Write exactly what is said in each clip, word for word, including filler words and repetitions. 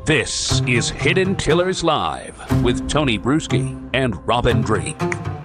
This is Hidden Killers Live with Tony Bruschi and Robin Dreeke.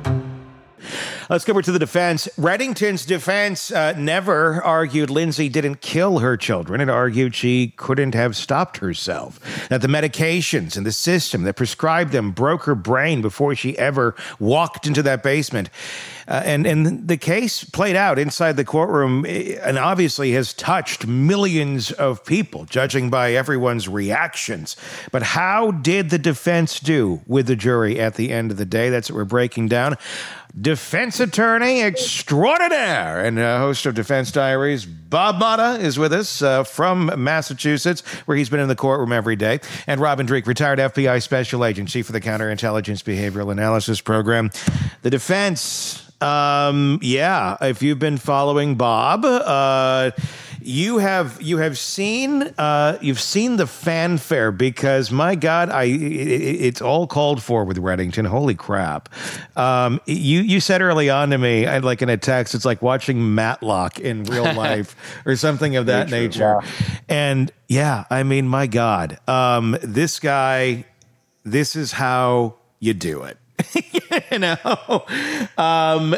Let's go over to the defense. Reddington's defense uh, never argued Lindsay didn't kill her children. It argued she couldn't have stopped herself, that the medications and the system that prescribed them broke her brain before she ever walked into that basement. Uh, and, and the case played out inside the courtroom and obviously has touched millions of people, judging by everyone's reactions. But how did the defense do with the jury at the end of the day? That's what we're breaking down. Defense attorney extraordinaire and uh, host of Defense Diaries, Bob Motta, is with us uh, from Massachusetts, where he's been in the courtroom every day. And Robin Dreeke, retired F B I special agent, chief of the Counterintelligence Behavioral Analysis Program. The defense, um, yeah, if you've been following Bob, uh, you have you have seen uh, you've seen the fanfare because my God, I it, it's all called for with Reddington. Holy crap! Um, you you said early on to me, I like in a text, it's like watching Matlock in real life or something of that nature. Yeah. And yeah, I mean, my God, um, this guy, this is how you do it. you know, um,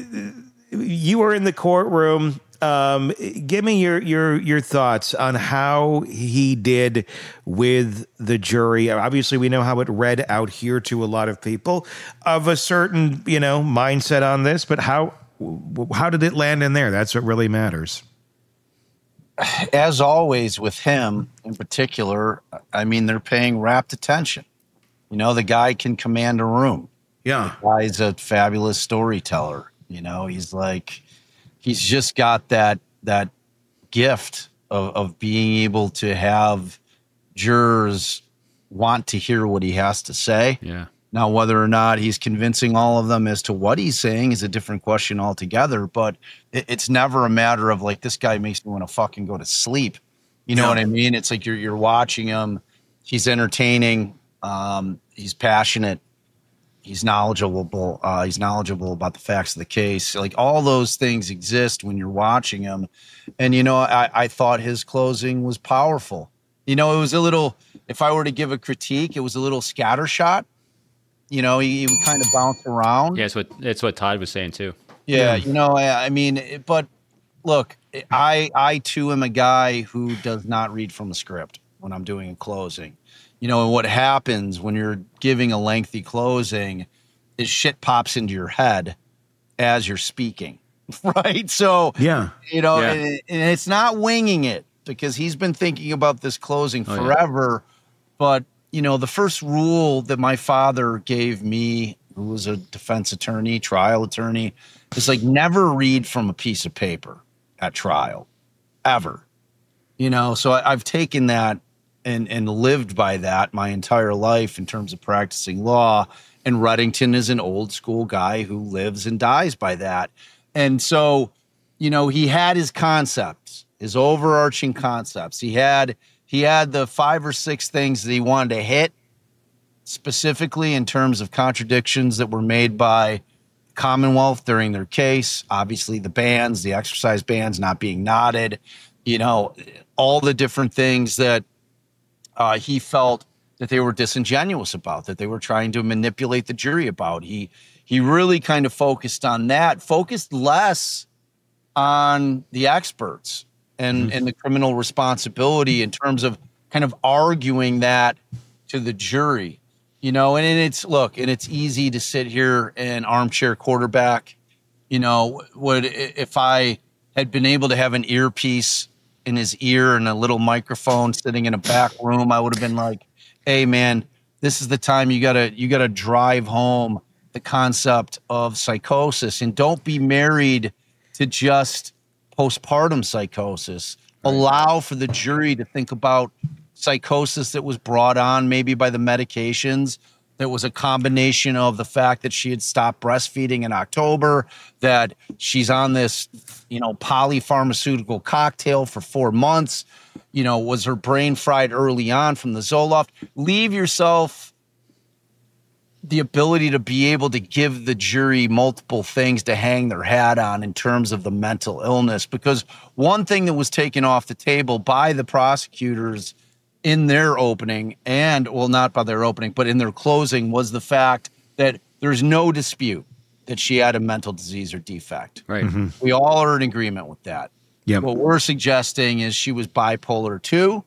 you were in the courtroom. Um, give me your, your, your thoughts on how he did with the jury. Obviously, we know how it read out here to a lot of people of a certain, you know, mindset on this, but how, how did it land in there? That's what really matters. As always with him in particular, I mean, they're paying rapt attention. You know, the guy can command a room. Yeah. The guy's a fabulous storyteller. You know, he's like, he's just got that that gift of, of being able to have jurors want to hear what he has to say. Yeah. Now, whether or not he's convincing all of them as to what he's saying is a different question altogether. But it, it's never a matter of like, this guy makes me want to fucking go to sleep. You know yeah. what I mean? It's like you're you're watching him. He's entertaining. Um, he's passionate. He's knowledgeable. Uh, he's knowledgeable about the facts of the case. Like all those things exist when you're watching him. And, you know, I, I thought his closing was powerful. You know, it was a little, if I were to give a critique, it was a little scattershot. You know, he, he would kind of bounce around. Yeah, that's what, that's what Todd was saying too. Yeah, yeah. You know, I, I mean, but look, I, I too am a guy who does not read from a script when I'm doing a closing. You know, and what happens when you're giving a lengthy closing is shit pops into your head as you're speaking, right? So, yeah, you know, yeah. And, and it's not winging it because he's been thinking about this closing oh, forever. Yeah. But, you know, the first rule that my father gave me, who was a defense attorney, trial attorney, is like never read from a piece of paper at trial, ever. You know, so I, I've taken that and and lived by that my entire life in terms of practicing law. And Reddington is an old school guy who lives and dies by that. And so, you know, he had his concepts, his overarching concepts. He had he had the five or six things that he wanted to hit, specifically in terms of contradictions that were made by Commonwealth during their case. Obviously, the bans, the exercise bans not being nodded, you know, all the different things that Uh, he felt that they were disingenuous about, that they were trying to manipulate the jury about. He he really kind of focused on that, focused less on the experts and, mm-hmm. and the criminal responsibility in terms of kind of arguing that to the jury. You know, and, and it's, look, and it's easy to sit here and armchair quarterback. You know, would if I had been able to have an earpiece in his ear and a little microphone sitting in a back room, I would have been like, hey man, this is the time you gotta, you gotta drive home the concept of psychosis and don't be married to just postpartum psychosis. Right. Allow for the jury to think about psychosis that was brought on maybe by the medications. That was a combination of the fact that she had stopped breastfeeding in October, that she's on this, you know, polypharmaceutical cocktail for four months. You know, was her brain fried early on from the Zoloft? Leave yourself the ability to be able to give the jury multiple things to hang their hat on in terms of the mental illness. Because one thing that was taken off the table by the prosecutors in their opening and, well, not by their opening, but in their closing was the fact that there's no dispute that she had a mental disease or defect. Right. Mm-hmm. We all are in agreement with that. Yep. What we're suggesting is she was bipolar two,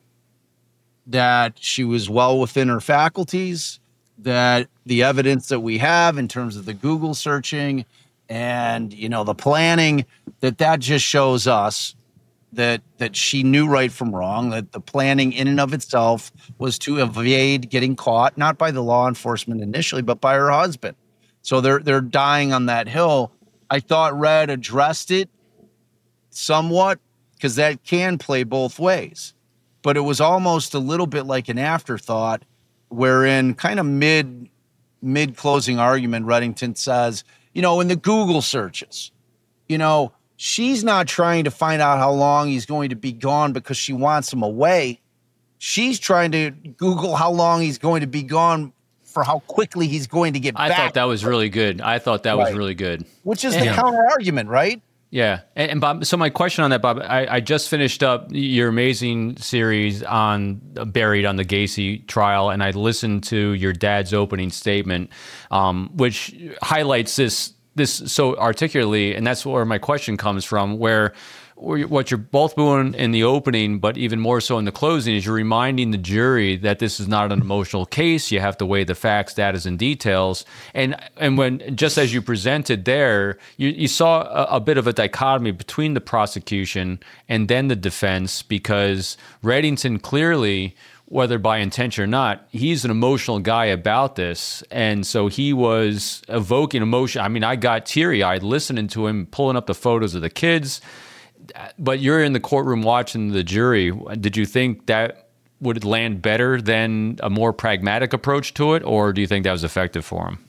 that she was well within her faculties, that the evidence that we have in terms of the Google searching and, you know, the planning, that that just shows us that that she knew right from wrong, that the planning in and of itself was to evade getting caught, not by the law enforcement initially, but by her husband. So they're they're dying on that hill. I thought Red addressed it somewhat, because that can play both ways. But it was almost a little bit like an afterthought, wherein kind of mid mid closing argument, Reddington says, you know, in the Google searches, you know, she's not trying to find out how long he's going to be gone because she wants him away. She's trying to Google how long he's going to be gone for how quickly he's going to get I back. thought that was really good. I thought that Right. was really good. Which is Yeah. the counter argument, right? Yeah. And, and Bob, so my question on that, Bob, I, I just finished up your amazing series on uh, Buried on the Gacy trial, and I listened to your dad's opening statement, um, which highlights this this so articulately, and that's where my question comes from, where what you're both doing in the opening, but even more so in the closing, is you're reminding the jury that this is not an emotional case. You have to weigh the facts, data, and details. And and when, just as you presented there, you, you saw a, a bit of a dichotomy between the prosecution and then the defense, because Reddington clearly, whether by intention or not, he's an emotional guy about this. And so he was evoking emotion. I mean, I got teary-eyed listening to him, pulling up the photos of the kids. But you're in the courtroom watching the jury. Did you think that would land better than a more pragmatic approach to it, or do you think that was effective for him?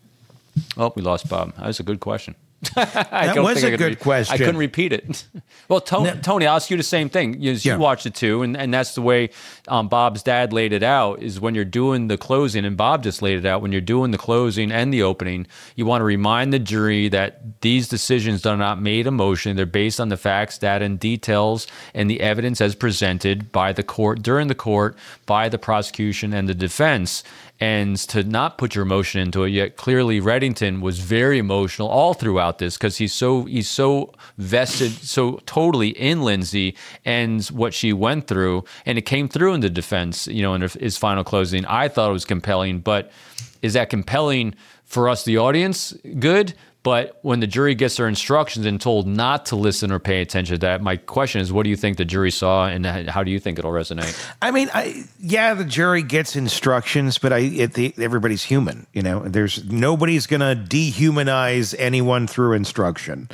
Oh, we lost Bob. That was a good question. That was a good re- question. I couldn't repeat it. Well, Tony, No. Tony, I'll ask you the same thing. You, Yeah. you watched it too, and, and that's the way um, Bob's dad laid it out, is when you're doing the closing, and Bob just laid it out, when you're doing the closing and the opening, you want to remind the jury that these decisions are not made emotionally. They're based on the facts, data, and details, and the evidence as presented by the court, during the court, by the prosecution and the defense. And to not put your emotion into it, yet clearly Reddington was very emotional all throughout this, because he's so he's so vested, so totally in Lindsay and what she went through, and it came through in the defense, you know, in his final closing. I thought it was compelling, but is that compelling for us, the audience? Good. But when the jury gets their instructions and told not to listen or pay attention to that, my question is, what do you think the jury saw, and how do you think it'll resonate? I mean, I, yeah, the jury gets instructions, but I, it, the, everybody's human. You know, there's nobody's going to dehumanize anyone through instruction,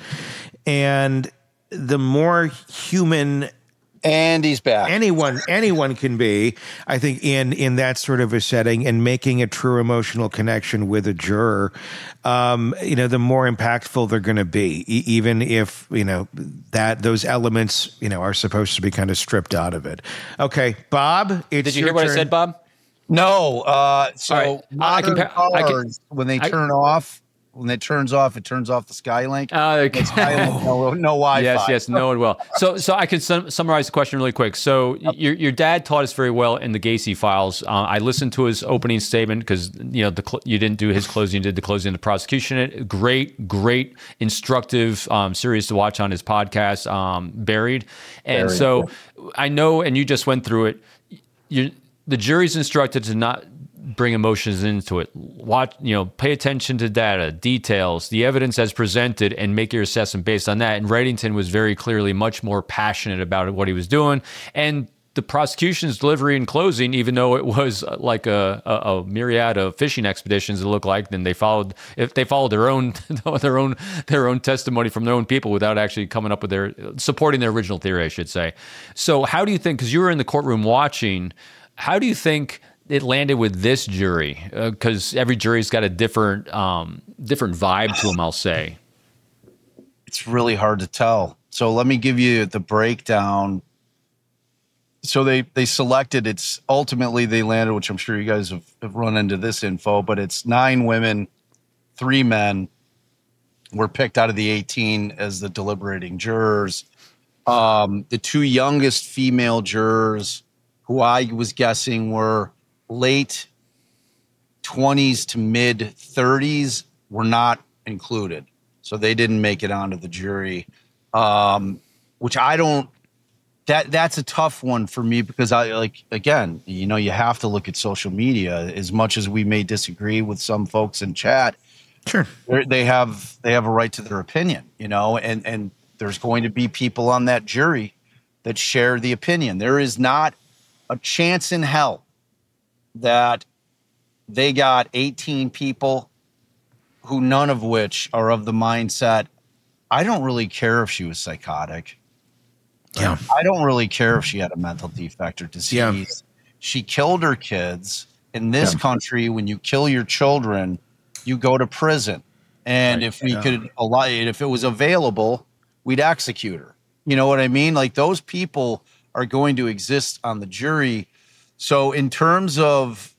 and the more human And he's back. anyone anyone can be, I think, in in that sort of a setting, and making a true emotional connection with a juror, um, you know, the more impactful they're going to be, e- even if, you know, that those elements, you know, are supposed to be kind of stripped out of it. Okay, Bob, it's Did you your hear what turn. I said, Bob? No, uh, so All right. I modern can- I can- cars, when they I- turn off, when it turns off, it turns off the Skylink. Uh, okay. Skylink, no, no Wi-Fi. Yes, yes, no, it will. So, so I could sum, summarize the question really quick. So, your your dad taught us very well in the Gacy files. Uh, I listened to his opening statement because you know the cl- you didn't do his closing, you did the closing of the prosecution. It great, great, instructive um, series to watch on his podcast, um, Buried. And Buried, so, I know, and you just went through it. You, the jury's instructed to not bring emotions into it. Watch, you know, pay attention to data, details, the evidence as presented, and make your assessment based on that. And Reddington was very clearly much more passionate about what he was doing. And the prosecution's delivery and closing, even though it was like a, a, a myriad of fishing expeditions, it looked like, then they followed if they followed their own their own their own testimony from their own people without actually coming up with their supporting their original theory, I should say. So how do you think, because you were in the courtroom watching, how do you think it landed with this jury? Because uh, every jury's got a different um, different vibe to them, I'll say. It's really hard to tell. So let me give you the breakdown. So they they selected, it's ultimately they landed, which I'm sure you guys have, have run into this info, but it's nine women, three men were picked out of the eighteen as the deliberating jurors. Um, the two youngest female jurors who I was guessing were late twenties to mid thirties were not included. So they didn't make it onto the jury, um, which I don't, that that's a tough one for me because I like, again, you know, you have to look at social media as much as we may disagree with some folks in chat. Sure. They have, they have a right to their opinion, you know, and, and there's going to be people on that jury that share the opinion. There is not a chance in hell that they got eighteen people who none of which are of the mindset, I don't really care if she was psychotic. Yeah. I don't really care if she had a mental defect or disease. Yeah. She killed her kids. In this Yeah. country, when you kill your children, you go to prison. And Right. if we Yeah. could allow it, if it was available, we'd execute her. You know what I mean? Like those people are going to exist on the jury. So in terms of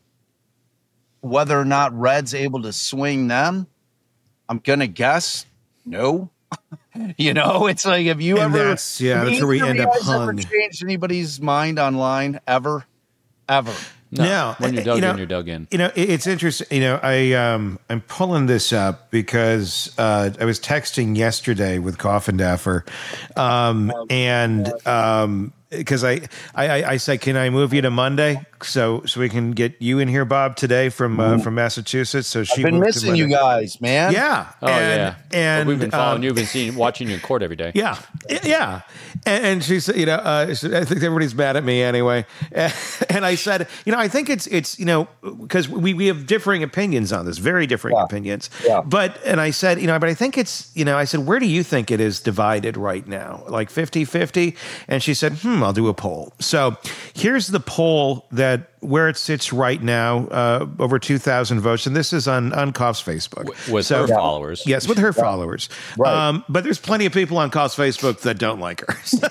whether or not Red's able to swing them, I'm going to guess no. You know, it's like, have you And ever, that's- yeah, have that's where we either of end you up guys ever hung. changed anybody's mind online ever? Ever? No, No, when you're uh, dug you know- in, you're dug in. You know, it- it's interesting. You know, I um, I'm pulling this up because uh, I was texting yesterday with Coffindaffer, um, and um, because I, I I I said, can I move you to Monday so so we can get you in here, Bob, today from uh, from Massachusetts? So she I've been moved to missing you Monday. guys, man. Yeah. Oh and, yeah, and Well, we've been following um, you. We've been seeing, watching you in court every day. Yeah, yeah, and, and she said, you know, uh, she said, I think everybody's mad at me anyway. And I said, you know, I think it's it's you know because we we have differing opinions on this, very differing Yeah. opinions. Yeah. But and I said, you know, but I think it's you know, I said, where do you think it is divided right now, like fifty-fifty? And she said, hmm, I'll do a poll. So here's the poll that where it sits right now, uh, over two thousand votes, and this is on on Koff's Facebook With So- her followers. Yes, with her followers. Right. Um, but there's plenty of people on Koff's Facebook that don't like her. So-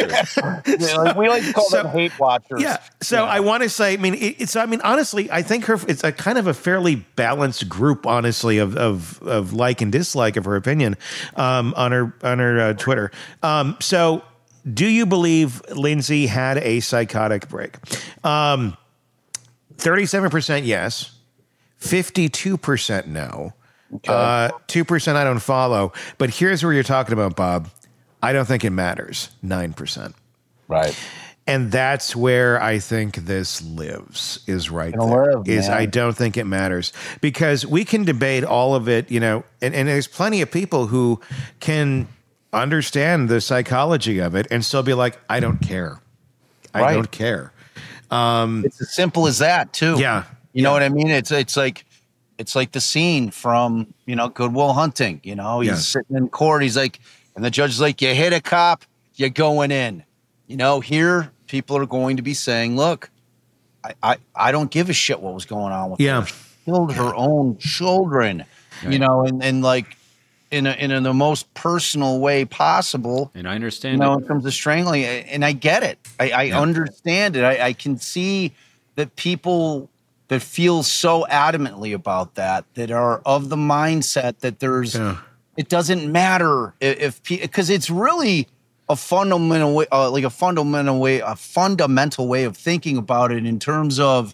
Yeah, like, we like to call So- them hate watchers. yeah. So I want to say, I mean, it, it's, I mean, honestly, I think her, it's a kind of a fairly balanced group, honestly, of, of, of like and dislike of her opinion, um, on her, on her uh, Twitter. Um, so do you believe Lindsay had a psychotic break? Um, thirty-seven percent yes, fifty-two percent no, uh, two percent I don't follow. But here's where you're talking about, Bob. I don't think it matters. nine percent. Right. And that's where I think this lives, is right It'll there. live, is man. I don't think it matters because we can debate all of it, you know, and, and there's plenty of people who can understand the psychology of it and still be like, I don't care. I Right. don't care. It's as simple as that, too. Yeah. You know what I mean? It's it's like it's like the scene from, you know, Good Will Hunting. You know, he's Yeah. sitting in court. He's like, and the judge is like, you hit a cop, you're going in. You know, here people are going to be saying, look, I, I, I don't give a shit what was going on with Yeah. her. She killed her own children, you know, and, and like in a, in a, the most personal way possible. And I You understand know, it. in terms of strangling, and I get it. I, I understand it. I, I can see that people that feel so adamantly about that, that are of the mindset that there's, Yeah. it doesn't matter if, because it's really a fundamental way, uh, like a fundamental way, a fundamental way of thinking about it in terms of,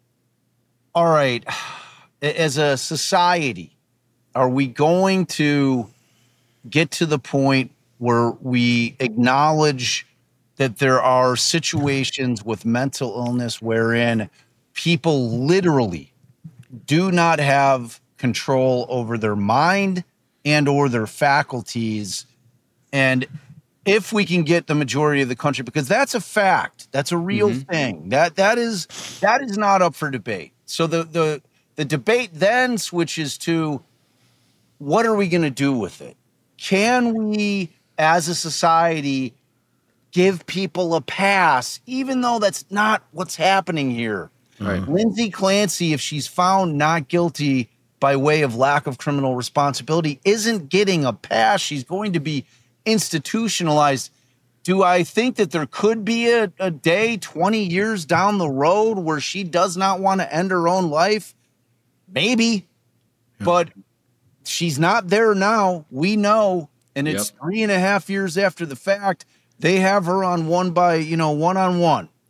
all right, as a society, are we going to get to the point where we acknowledge that there are situations with mental illness wherein people literally do not have control over their mind and or their faculties? And if we can get the majority of the country, because that's a fact, that's a real thing, that that is that is not up for debate. So the the the debate then switches to, what are we going to do with it? Can we, as a society, give people a pass, even though that's not what's happening here? Right. Lindsay Clancy, if she's found not guilty by way of lack of criminal responsibility, isn't getting a pass. She's going to be institutionalized. Do I think that there could be a, a day twenty years down the road where she does not want to end her own life? Maybe. But she's not there now. We know. And it's Yep. three and a half years after the fact. They have her on one by, you know, one on one.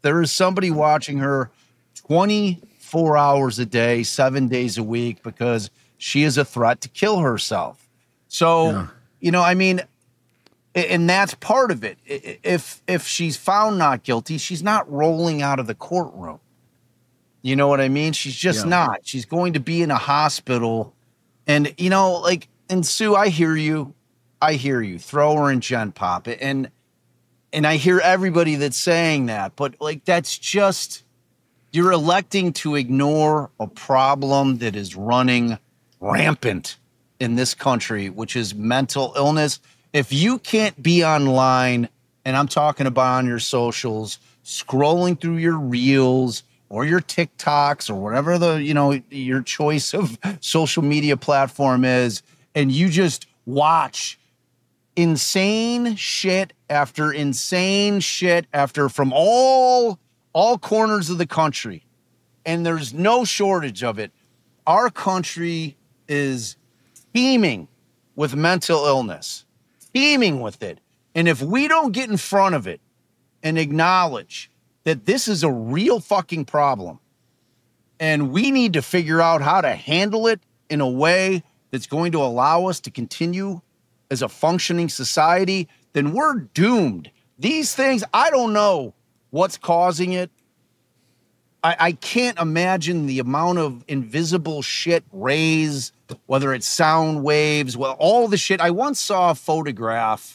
There is somebody watching her twenty-four hours a day, seven days a week, because she is a threat to kill herself. So, yeah. you know, I mean, and that's part of it. If if she's found not guilty, she's not rolling out of the courtroom. You know what I mean? She's just yeah. not. She's going to be in a hospital. And, you know, like, and Sue, I hear you. I hear you. Throw her in Gen Pop. And and I hear everybody that's saying that. But, like, that's just, you're electing to ignore a problem that is running rampant in this country, which is mental illness. If you can't be online, and I'm talking about on your socials, scrolling through your reels or your TikToks or whatever the, you know, your choice of social media platform is, and you just watch insane shit after insane shit after from all all corners of the country, and there's no shortage of it. Our country is teeming with mental illness, teeming with it. And if we don't get in front of it and acknowledge that this is a real fucking problem, and we need to figure out how to handle it in a way that's going to allow us to continue as a functioning society, then we're doomed. These things, I don't know what's causing it. I, I can't imagine the amount of invisible shit, rays, whether it's sound waves, well, all the shit. I once saw a photograph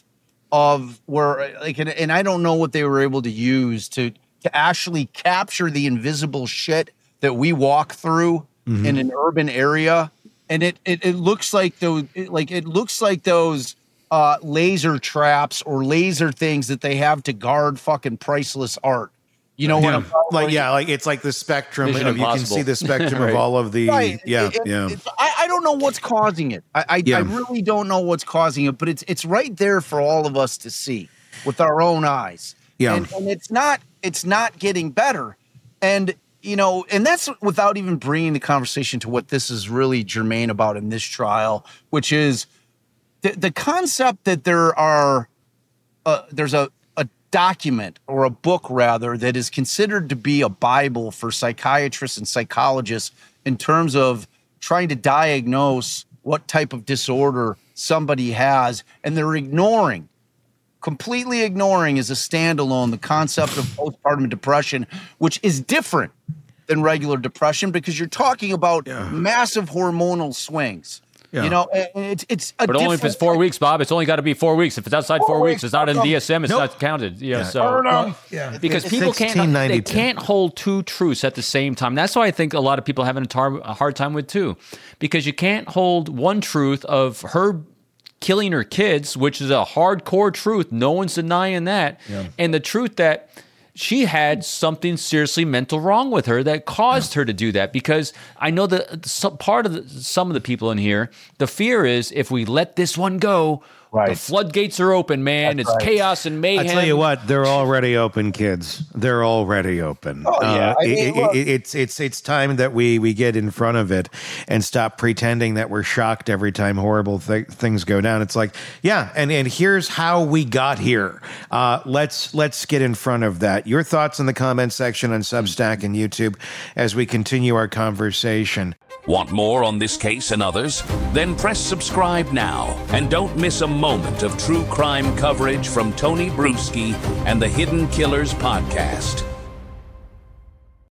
of where, like, and, and I don't know what they were able to use to to actually capture the invisible shit that we walk through mm-hmm. in an urban area. And it, it, it looks like those, it, like, it looks like those uh, laser traps or laser things that they have to guard fucking priceless art. You know what yeah. I'm talking like? about? Yeah, like it's like the spectrum Mission of, you can Impossible. see the spectrum right. of all of the, right. yeah, it, yeah. It's, I, I don't know what's causing it. I, I, yeah. I really don't know what's causing it, but it's, it's right there for all of us to see with our own eyes. Yeah. And, and it's not, it's not getting better. And, you know, and that's without even bringing the conversation to what this is really germane about in this trial, which is the, the concept that there are, uh, there's a, a document or a book rather that is considered to be a Bible for psychiatrists and psychologists in terms of trying to diagnose what type of disorder somebody has. And they're ignoring completely ignoring as a standalone the concept of postpartum depression, which is different than regular depression because you're talking about yeah. massive hormonal swings. Yeah. You know, it's it's a but only if it's four type. weeks, Bob. It's only got to be four weeks. If it's outside four, four weeks, it's not in D S M. It's nope. not counted. You know, yeah. so well, yeah. because it's people can't they can't hold two truths at the same time. That's why I think a lot of people are having a, tar- a hard time with too, because you can't hold one truth of her killing her kids, which is a hardcore truth. No one's denying that. Yeah. And the truth that she had something seriously mental wrong with her that caused yeah. her to do that. Because I know that some, part of the, some of the people in here, the fear is if we let this one go, right. the floodgates are open, man. That's it's right. chaos and mayhem. I tell you what, they're already open, kids. They're already open. Oh, yeah. Uh, I mean, it, it, it's it's it's time that we we get in front of it and stop pretending that we're shocked every time horrible th- things go down. It's like, yeah, and, and here's how we got here. Uh, let's let's get in front of that. Your thoughts in the comment section on Substack and YouTube as we continue our conversation. Want more on this case and others? Then press subscribe now and don't miss a moment of true crime coverage from Tony Bruschi and the Hidden Killers podcast.